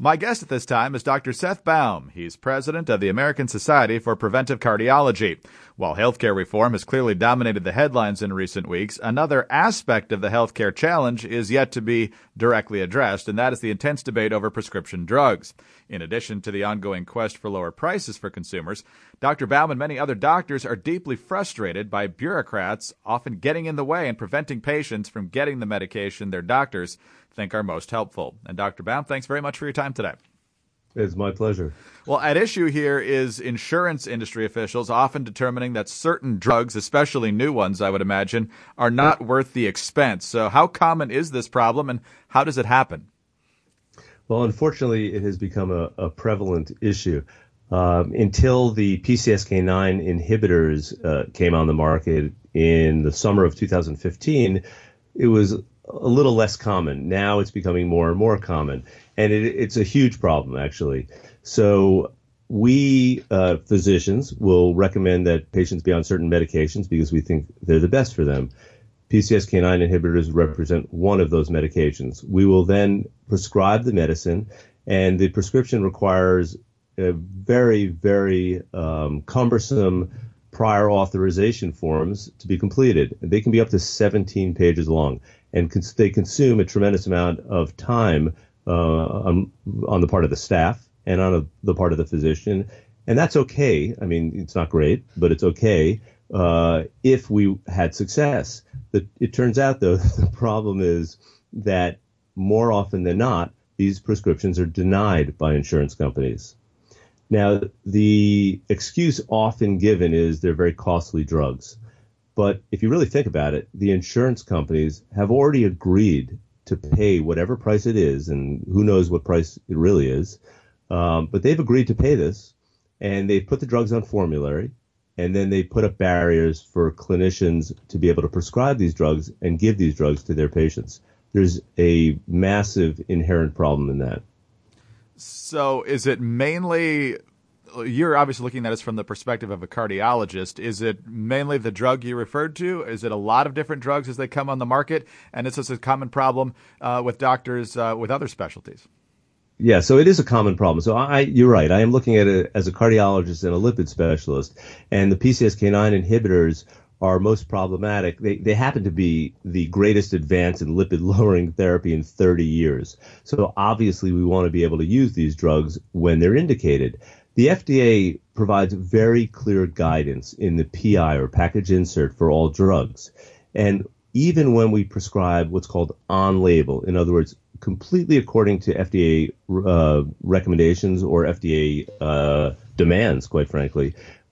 My guest at this time is Dr. Seth Baum. He's president of the American Society for Preventive Cardiology. While healthcare reform has clearly dominated the headlines in recent weeks, another aspect of the healthcare challenge is yet to be directly addressed, and that is the intense debate over prescription drugs. In addition to the ongoing quest for lower prices for consumers, Dr. Baum and many other doctors are deeply frustrated by bureaucrats often getting in the way and preventing patients from getting the medication their doctors think are most helpful. And Dr. Baum, thanks very much for your time today. It's my pleasure. Well, at issue here is insurance industry officials often determining that certain drugs, especially new ones, I would imagine, are not worth the expense. So how common is this problem and how does it happen? Well, unfortunately, it has become a prevalent issue. Until the PCSK9 inhibitors came on the market in the summer of 2015, it was a little less common. Now it's becoming more and more common, and it's a huge problem, actually. So we physicians will recommend that patients be on certain medications because we think they're the best for them. PCSK9 inhibitors represent one of those medications. We will then prescribe the medicine, and the prescription requires a very, very cumbersome prior authorization forms to be completed. They can be up to 17 pages long, and they consume a tremendous amount of time on the part of the staff and on the part of the physician. And that's okay. I mean, it's not great, but it's okay if we had success. It turns out, though, the problem is that more often than not, these prescriptions are denied by insurance companies. Now, the excuse often given is they're very costly drugs. But if you really think about it, the insurance companies have already agreed to pay whatever price it is, and who knows what price it really is. But they've agreed to pay this, and they've put the drugs on formulary, and then they put up barriers for clinicians to be able to prescribe these drugs and give these drugs to their patients. There's a massive inherent problem in that. So is it mainly, you're obviously looking at this from the perspective of a cardiologist, is it mainly the drug you referred to? Is it a lot of different drugs as they come on the market? And is this a common problem with doctors with other specialties? Yeah, so it is a common problem. So you're right. I am looking at it as a cardiologist and a lipid specialist. And the PCSK9 inhibitors are most problematic. They happen to be the greatest advance in lipid-lowering therapy in 30 years. So obviously we want to be able to use these drugs when they're indicated. The FDA provides very clear guidance in the PI, or package insert, for all drugs. And even when we prescribe what's called on-label, in other words, completely according to FDA recommendations or FDA demands, quite frankly,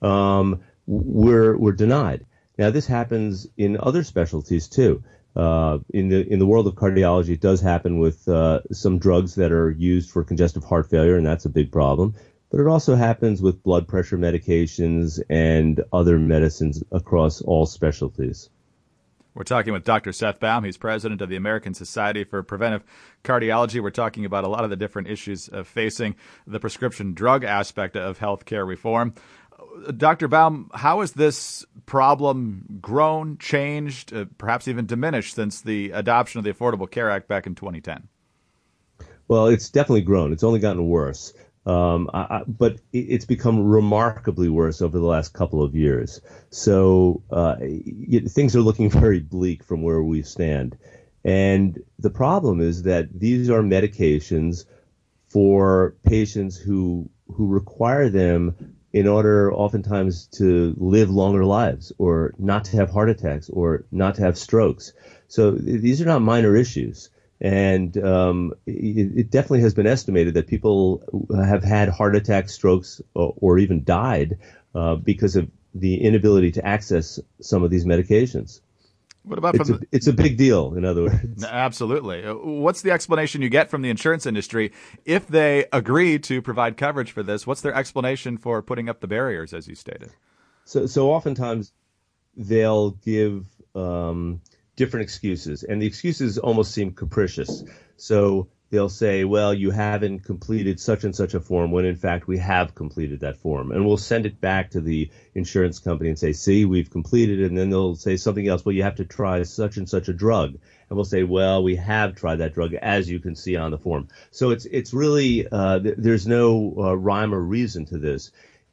we're denied. Now, this happens in other specialties too. In the world of cardiology, it does happen with some drugs that are used for congestive heart failure, and that's a big problem. But it also happens with blood pressure medications and other medicines across all specialties. We're talking with Dr. Seth Baum. He's president of the American Society for Preventive Cardiology. We're talking about a lot of the different issues facing the prescription drug aspect of healthcare reform. Dr. Baum, how has this problem grown, changed, perhaps even diminished since the adoption of the Affordable Care Act back in 2010? Well, it's definitely grown. It's only gotten worse. But it's become remarkably worse over the last couple of years. So things are looking very bleak from where we stand. And the problem is that these are medications for patients who require them in order oftentimes to live longer lives, or not to have heart attacks, or not to have strokes. So these are not minor issues. And it definitely has been estimated that people have had heart attacks, strokes, or even died because of the inability to access some of these medications. What about it's a big deal, in other words. Absolutely. What's the explanation you get from the insurance industry if they agree to provide coverage for this? What's their explanation for putting up the barriers, as you stated? So oftentimes they'll give different excuses, and the excuses almost seem capricious. So they'll say, well, you haven't completed such and such a form, when in fact we have completed that form. And we'll send it back to the insurance company and say, see, we've completed it. And then they'll say something else. Well, you have to try such and such a drug. And we'll say, well, we have tried that drug, as you can see on the form. So it's really, there's no rhyme or reason to this.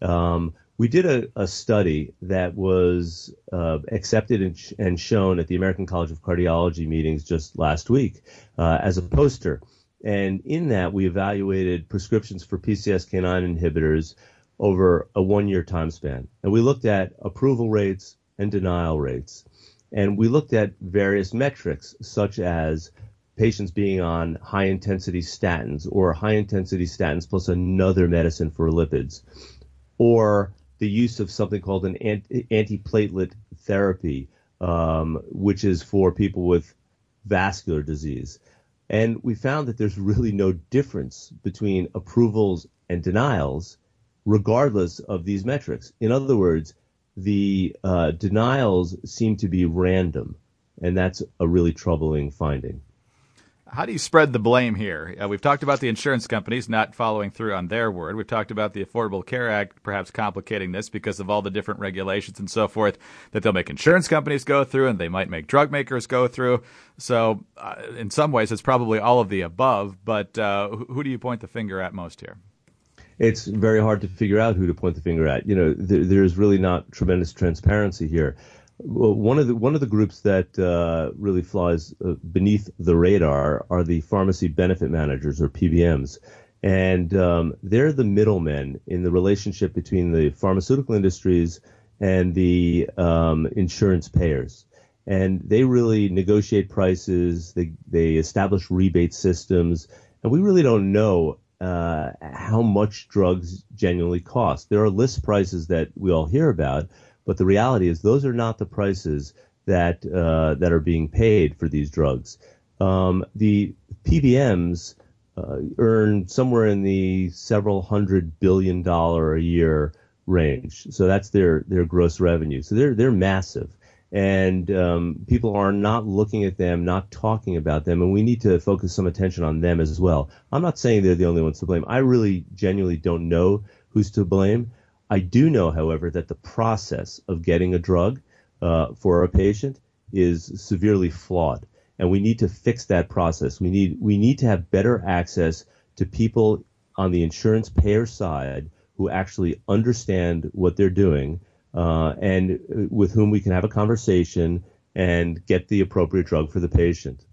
We did a study that was accepted and shown at the American College of Cardiology meetings just last week as a poster. And in that, we evaluated prescriptions for PCSK9 inhibitors over a 1-year time span. And we looked at approval rates and denial rates. And we looked at various metrics, such as patients being on high-intensity statins or high-intensity statins plus another medicine for lipids, or the use of something called an antiplatelet therapy, which is for people with vascular disease. And we found that there's really no difference between approvals and denials, regardless of these metrics. In other words, the denials seem to be random, and that's a really troubling finding. How do you spread the blame here? We've talked about the insurance companies not following through on their word. We've talked about the Affordable Care Act perhaps complicating this because of all the different regulations and so forth that they'll make insurance companies go through and they might make drug makers go through. So in some ways, it's probably all of the above. But who do you point the finger at most here? It's very hard to figure out who to point the finger at. You know, there's really not tremendous transparency here. Well, one of the groups that really flies beneath the radar are the pharmacy benefit managers, or PBMs, and they're the middlemen in the relationship between the pharmaceutical industries and the insurance payers. And they really negotiate prices. They establish rebate systems, and we really don't know how much drugs genuinely cost. There are list prices that we all hear about. But the reality is those are not the prices that are being paid for these drugs. The PBMs earn somewhere in the several $100 billion a year range. So that's their gross revenue. So they're massive. And people are not looking at them, not talking about them, and we need to focus some attention on them as well. I'm not saying they're the only ones to blame. I really genuinely don't know who's to blame. I do know, however, that the process of getting a drug for a patient is severely flawed, and we need to fix that process. We need to have better access to people on the insurance payer side who actually understand what they're doing and with whom we can have a conversation and get the appropriate drug for the patient.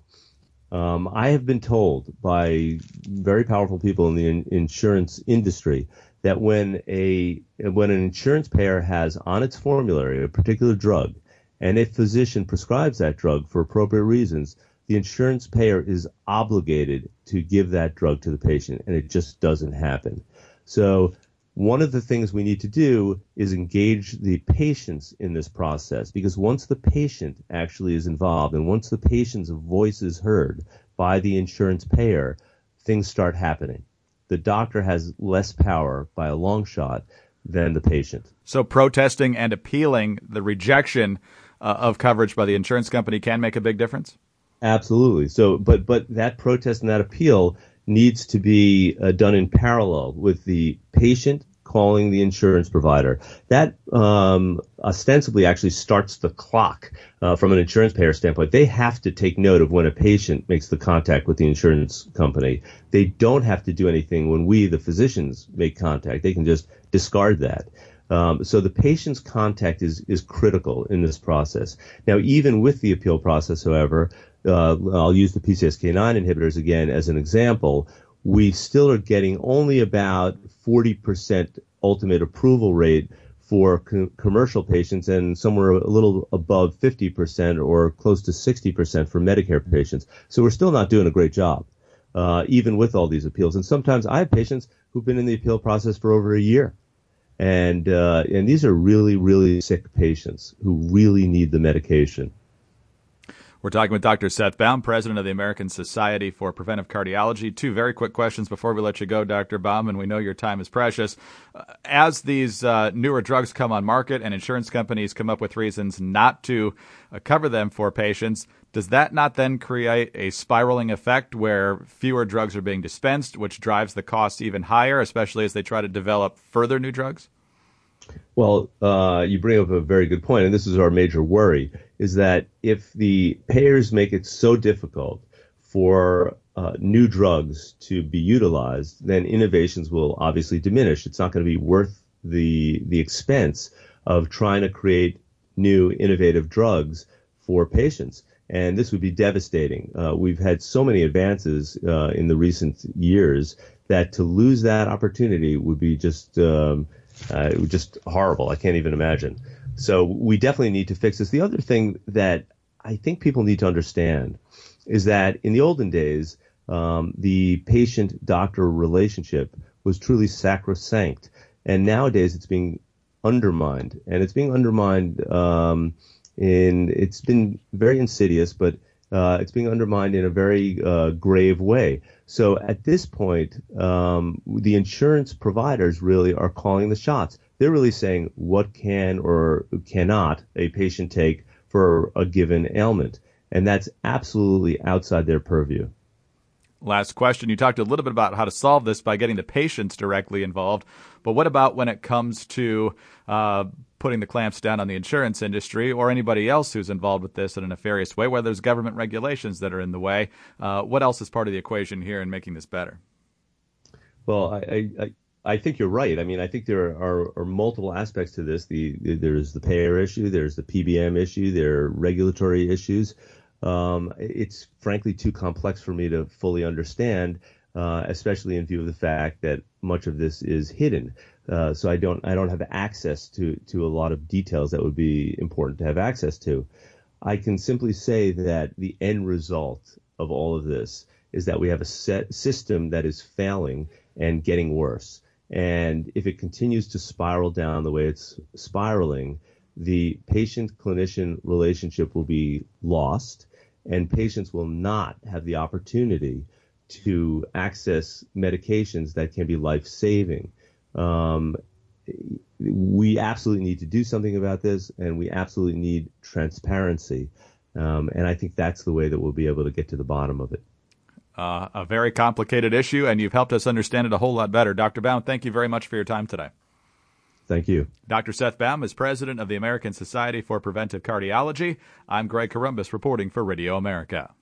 I have been told by very powerful people in the insurance industry that when an insurance payer has on its formulary a particular drug, and a physician prescribes that drug for appropriate reasons, the insurance payer is obligated to give that drug to the patient, and it just doesn't happen. So one of the things we need to do is engage the patients in this process, because once the patient actually is involved and once the patient's voice is heard by the insurance payer, things start happening. The doctor has less power by a long shot than the patient. So protesting and appealing the rejection of coverage by the insurance company can make a big difference? Absolutely. So, but that protest and that appeal needs to be done in parallel with the patient calling the insurance provider. That ostensibly actually starts the clock from an insurance payer standpoint. They have to take note of when a patient makes the contact with the insurance company. They don't have to do anything when we, the physicians, make contact. They can just discard that. So the patient's contact is critical in this process. Now, even with the appeal process, however, I'll use the PCSK9 inhibitors again as an example. We still are getting only about 40% ultimate approval rate for commercial patients and somewhere a little above 50% or close to 60% for Medicare patients. So we're still not doing a great job, even with all these appeals. And sometimes I have patients who've been in the appeal process for over a year. And these are really, really sick patients who really need the medication. We're talking with Dr. Seth Baum, president of the American Society for Preventive Cardiology. Two very quick questions before we let you go, Dr. Baum, and we know your time is precious. As these newer drugs come on market and insurance companies come up with reasons not to cover them for patients, does that not then create a spiraling effect where fewer drugs are being dispensed, which drives the cost even higher, especially as they try to develop further new drugs? Well, you bring up a very good point, and this is our major worry, is that if the payers make it so difficult for new drugs to be utilized, then innovations will obviously diminish. It's not going to be worth the expense of trying to create new innovative drugs for patients. And this would be devastating. We've had so many advances in the recent years that to lose that opportunity would be just horrible. I can't even imagine. So we definitely need to fix this. The other thing that I think people need to understand is that in the olden days, the patient-doctor relationship was truly sacrosanct. And nowadays it's being undermined. And it's being undermined it's been very insidious, but it's being undermined in a very grave way. So at this point, the insurance providers really are calling the shots. They're really saying what can or cannot a patient take for a given ailment. And that's absolutely outside their purview. Last question. You talked a little bit about how to solve this by getting the patients directly involved. But what about when it comes to putting the clamps down on the insurance industry or anybody else who's involved with this in a nefarious way, where there's government regulations that are in the way? What else is part of the equation here in making this better? Well, I think you're right. I mean, I think there are multiple aspects to this. There's the payer issue, there's the PBM issue, there are regulatory issues. It's frankly too complex for me to fully understand, especially in view of the fact that much of this is hidden. So I don't have access to a lot of details that would be important to have access to. I can simply say that the end result of all of this is that we have a system that is failing and getting worse. And if it continues to spiral down the way it's spiraling, the patient-clinician relationship will be lost, and patients will not have the opportunity to access medications that can be life-saving. We absolutely need to do something about this, and we absolutely need transparency. And I think that's the way that we'll be able to get to the bottom of it. A very complicated issue, and you've helped us understand it a whole lot better. Dr. Baum, thank you very much for your time today. Thank you. Dr. Seth Baum is president of the American Society for Preventive Cardiology. I'm Greg Corombos reporting for Radio America.